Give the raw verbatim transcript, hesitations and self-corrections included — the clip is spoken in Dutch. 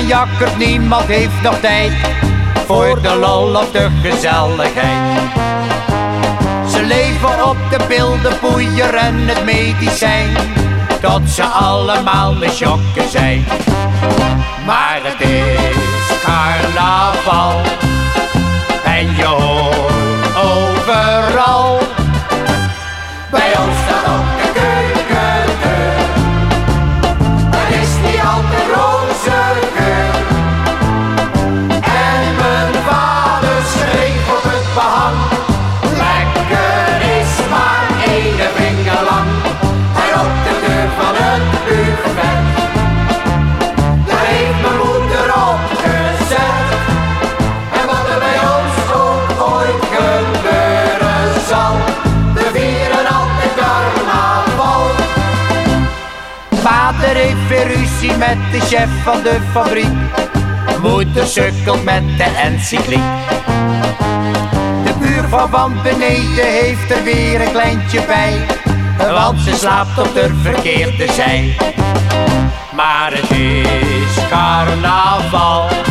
jakkert, niemand heeft nog tijd voor de lol of de gezelligheid. Ze leven op de bildenpoeier en het medicijn, tot ze allemaal misjokken zijn. Maar het is carnaval en je hoort overal. Bij ons staat op de keukendeur, het is niet altijd roze geur. En mijn vader schreef op het behang, lekker is maar één vinger lang. En op de deur van het buffet, daar heeft mijn moeder op gezet. En wat er bij ons ook ooit gebeuren zal, we vieren altijd carnaval. Vader heeft weer ruzie met de chef van de fabriek, moeder sukkelt met de encycliek. De buurvrouw van beneden heeft er weer een kleintje bij, want ze slaapt op de verkeerde zij. Maar het is carnaval